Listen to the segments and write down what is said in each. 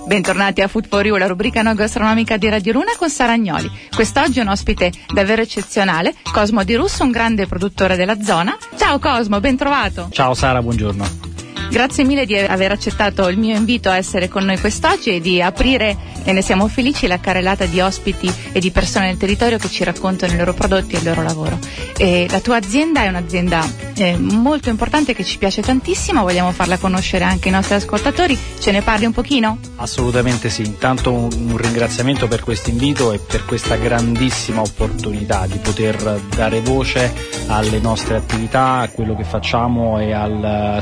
Bentornati a Food for You, la rubrica enogastronomica di Radio Luna con Sara Agnoli. Quest'oggi è un ospite davvero eccezionale, Cosmo Di Russo, un grande produttore della zona. Ciao Cosmo, ben trovato. Ciao Sara, buongiorno. Grazie mille di aver accettato il mio invito a essere con noi quest'oggi e di aprire, e ne siamo felici, la carrellata di ospiti e di persone del territorio che ci raccontano i loro prodotti e il loro lavoro. E la tua azienda è un'azienda molto importante che ci piace tantissimo, vogliamo farla conoscere anche ai nostri ascoltatori. Ce ne parli un pochino? Assolutamente sì, intanto un ringraziamento per questo invito e per questa grandissima opportunità di poter dare voce alle nostre attività, a quello che facciamo e alla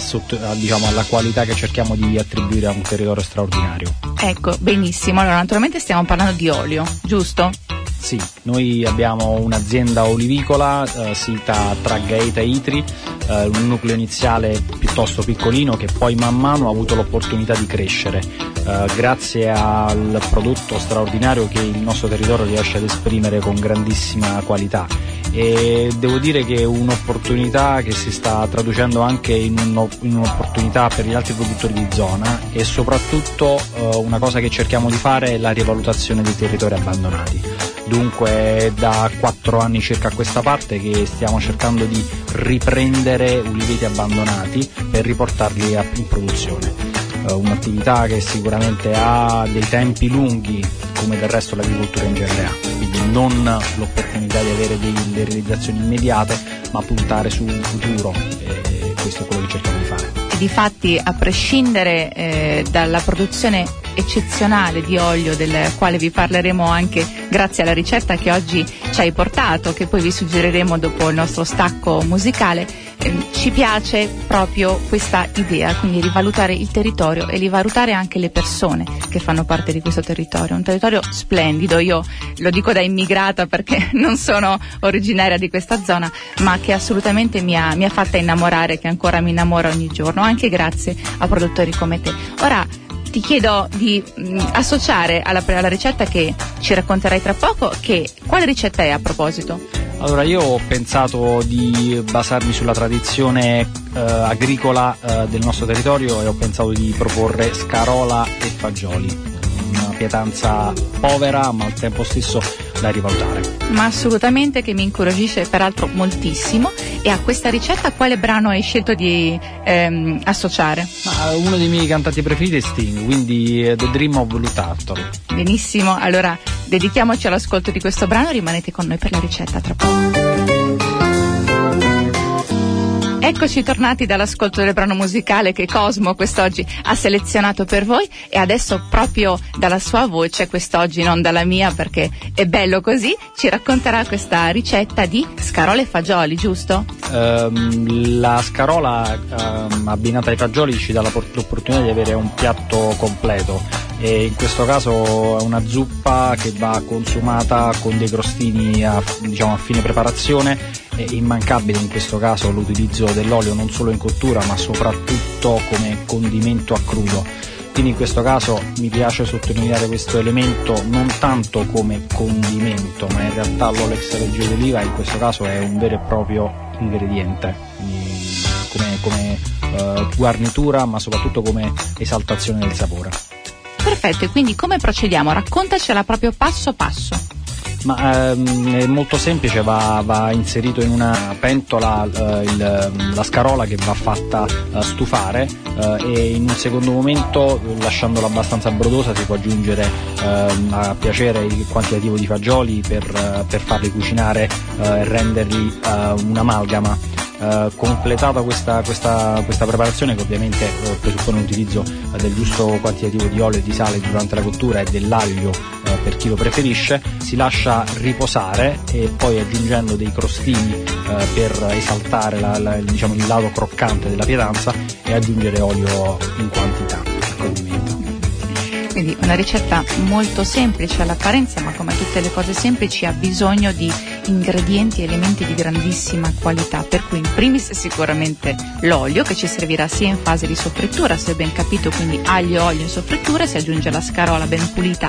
qualità che cerchiamo di attribuire a un territorio straordinario. Ecco, benissimo. Allora, naturalmente stiamo parlando di olio, giusto? Sì, noi abbiamo un'azienda olivicola sita tra Gaeta e Itri, un nucleo iniziale piuttosto piccolino che poi man mano ha avuto l'opportunità di crescere grazie al prodotto straordinario che il nostro territorio riesce ad esprimere con grandissima qualità. E devo dire che è un'opportunità che si sta traducendo anche in un'opportunità per gli altri produttori di zona e soprattutto una cosa che cerchiamo di fare è la rivalutazione dei territori abbandonati. Dunque da 4 anni circa a questa parte che stiamo cercando di riprendere uliveti abbandonati per riportarli in produzione. Un'attività che sicuramente ha dei tempi lunghi come del resto l'agricoltura in genere ha, quindi non l'opportunità di avere delle realizzazioni immediate ma puntare su un futuro e questo è quello che cerchiamo di fare. E difatti, a prescindere dalla produzione eccezionale di olio del quale vi parleremo anche grazie alla ricetta che oggi ci hai portato, che poi vi suggeriremo dopo il nostro stacco musicale, ci piace proprio questa idea, quindi rivalutare il territorio e rivalutare anche le persone che fanno parte di questo territorio. Un territorio splendido, io lo dico da immigrata perché non sono originaria di questa zona, ma che assolutamente mi ha fatta innamorare, che ancora mi innamora ogni giorno, anche grazie a produttori come te. Ora ti chiedo di associare alla ricetta che ci racconterai tra poco, quale ricetta è a proposito? Allora, io ho pensato di basarmi sulla tradizione agricola del nostro territorio e ho pensato di proporre scarola e fagioli, una pietanza povera ma al tempo stesso da rivalutare. Ma assolutamente, che mi incuriosisce peraltro moltissimo. E a questa ricetta quale brano hai scelto di associare? Uno dei miei cantanti preferiti è Sting, quindi The Dream of Blue Turtle. Benissimo, allora dedichiamoci all'ascolto di questo brano, rimanete con noi per la ricetta tra poco. Eccoci tornati dall'ascolto del brano musicale che Cosmo quest'oggi ha selezionato per voi e adesso proprio dalla sua voce, quest'oggi non dalla mia perché è bello così, ci racconterà questa ricetta di scarola e fagioli, giusto? La scarola abbinata ai fagioli ci dà l'opportunità di avere un piatto completo e in questo caso è una zuppa che va consumata con dei crostini a fine preparazione. È immancabile in questo caso l'utilizzo dell'olio non solo in cottura ma soprattutto come condimento a crudo, quindi in questo caso mi piace sottolineare questo elemento non tanto come condimento ma in realtà l'olio extravergine d'oliva in questo caso è un vero e proprio ingrediente, come guarnitura ma soprattutto come esaltazione del sapore. Perfetto, e quindi come procediamo? Raccontacela proprio passo passo. Ma è molto semplice, va inserito in una pentola la scarola che va fatta stufare e in un secondo momento, lasciandola abbastanza brodosa, si può aggiungere a piacere il quantitativo di fagioli per farli cucinare e renderli un'amalgama. Completata questa preparazione, che ovviamente presuppone l'utilizzo del giusto quantitativo di olio e di sale durante la cottura e dell'aglio per chi lo preferisce, si lascia riposare e poi aggiungendo dei crostini per esaltare il lato croccante della pietanza e aggiungere olio in quantità al condimento. Quindi una ricetta molto semplice all'apparenza, ma come tutte le cose semplici ha bisogno di ingredienti e elementi di grandissima qualità, per cui in primis sicuramente l'olio, che ci servirà sia in fase di soffrittura, se ho ben capito, quindi aglio e olio in soffrittura, si aggiunge la scarola ben pulita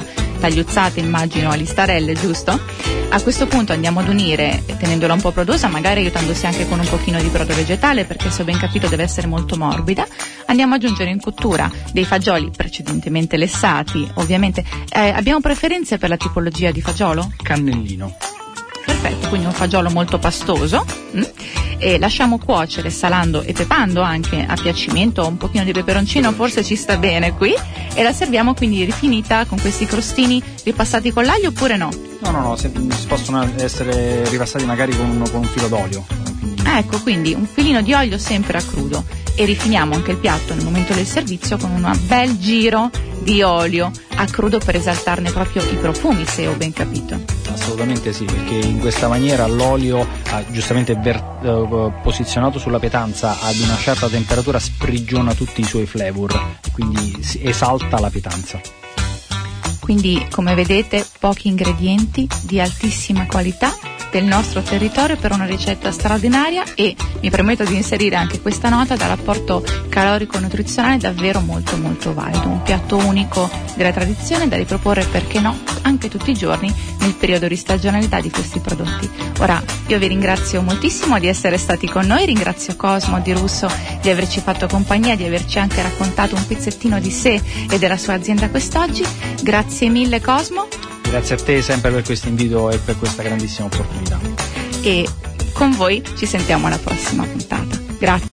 tagliuzzate, immagino a listarelle, giusto? A questo punto andiamo ad unire, tenendola un po' brodosa, magari aiutandosi anche con un pochino di brodo vegetale, perché se ho ben capito deve essere molto morbida. Andiamo ad aggiungere in cottura dei fagioli precedentemente lessati, ovviamente. Abbiamo preferenze per la tipologia di fagiolo? Cannellino. Perfetto, quindi un fagiolo molto pastoso. E lasciamo cuocere salando e pepando anche a piacimento, un pochino di peperoncino forse ci sta bene qui, e la serviamo quindi rifinita con questi crostini ripassati con l'aglio oppure no? No, si possono essere ripassati magari con un filo d'olio. Ecco, quindi un filino di olio sempre a crudo, e rifiniamo anche il piatto nel momento del servizio con un bel giro di olio a crudo per esaltarne proprio i profumi, se ho ben capito. Assolutamente sì, perché in questa maniera l'olio, giustamente posizionato sulla pietanza ad una certa temperatura, sprigiona tutti i suoi flavor, quindi esalta la pietanza. Quindi, come vedete, pochi ingredienti di altissima qualità del nostro territorio per una ricetta straordinaria, e mi permetto di inserire anche questa nota dall'apporto calorico-nutrizionale davvero molto molto valido, un piatto unico della tradizione da riproporre, perché no, anche tutti i giorni nel periodo di stagionalità di questi prodotti. Ora io vi ringrazio moltissimo di essere stati con noi, ringrazio Cosmo Di Russo di averci fatto compagnia, di averci anche raccontato un pezzettino di sé e della sua azienda quest'oggi. Grazie mille Cosmo. Grazie a te sempre per questo invito e per questa grandissima opportunità. E con voi ci sentiamo alla prossima puntata. Grazie.